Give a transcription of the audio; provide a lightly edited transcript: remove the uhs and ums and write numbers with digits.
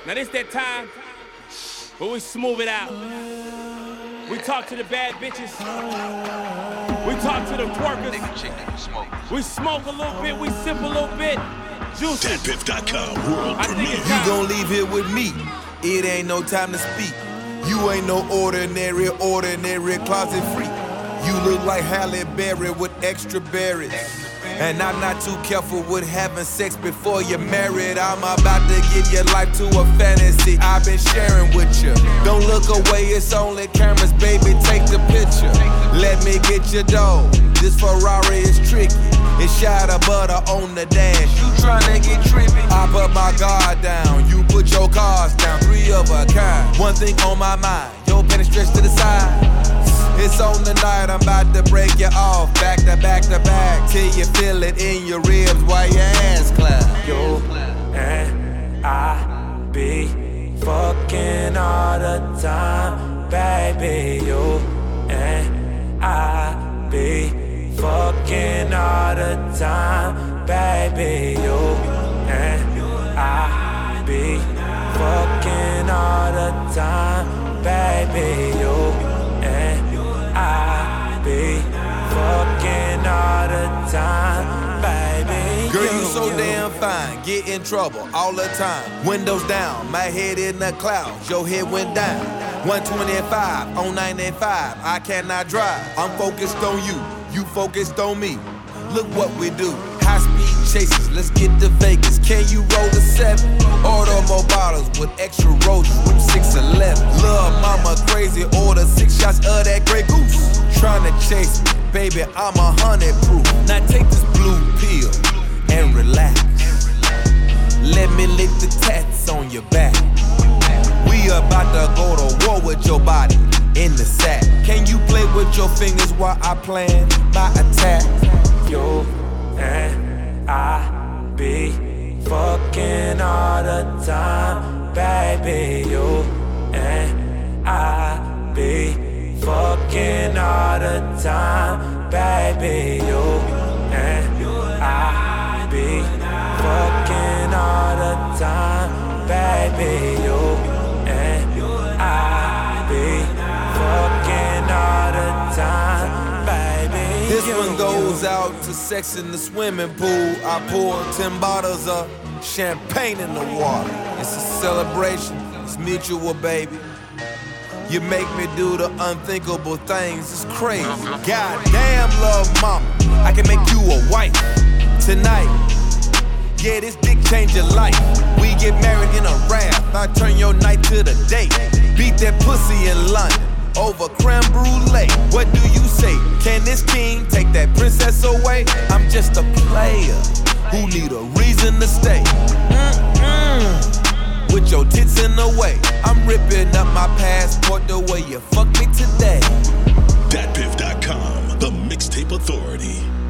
Now this that time, but we smooth it out. We talk to the bad bitches. We talk to the twerkers. We smoke a little bit, we sip a little bit. Juicy. DatPiff.com world premiere. You gon' leave here with me. It ain't no time to speak. You ain't no ordinary closet freak. You look like Halle Berry with extra berries. And I'm not too careful with having sex before you're married. I'm about to give your life to a fantasy I've been sharing with you. Don't look away, it's only cameras, baby, take the picture. Let me get your dough, this Ferrari is tricky. It's shot of butter on the dash, you tryna get trippy. I put my guard down, you put your cars down, 3 of a kind. One thing on my mind, your penny stretched to the side. It's on the night, I'm about to break you off, back to back to back, till you feel it in your ribs while your ass clap. You and I be fucking all the time, baby. You and I be fucking all the time, baby. You and I be fucking all the time, baby. You I be fucking all the time, baby. Girl, you so damn fine, get in trouble all the time. Windows down, my head in the clouds, your head went down. 125 on 95, I cannot drive. I'm focused on you, you focused on me. Look what we do, high speed chases, let's get to Vegas. Can you roll a 7? Order more bottles with extra roses from 611. Love mama crazy, order 6 shots of that Grey Goose. Tryna chase me, baby, I'm 100 proof. Now take this blue pill and relax. Let me lick the tats on your back. We about to go to war with your body in the sack. Can you play with your fingers while I plan my attack? You and I be fucking all the time, baby. You and I be fucking all the time, baby. You and I be fucking all the time, baby. You and I be fucking all the time, baby. This one goes out to sex in the swimming pool. I pour 10 bottles of champagne in the water. It's a celebration, it's mutual, baby. You make me do the unthinkable things, it's crazy. Goddamn, love mama, I can make you a wife tonight. Yeah, this dick change your life. We get married in a raft, I turn your night to the day. Beat that pussy in London over creme brulee. What do you say? Can this king take that princess away? I'm just a player who need a reason to stay. With your tits in the way, I'm ripping up my passport the way you fuck me today. DatPiff.com, the mixtape authority.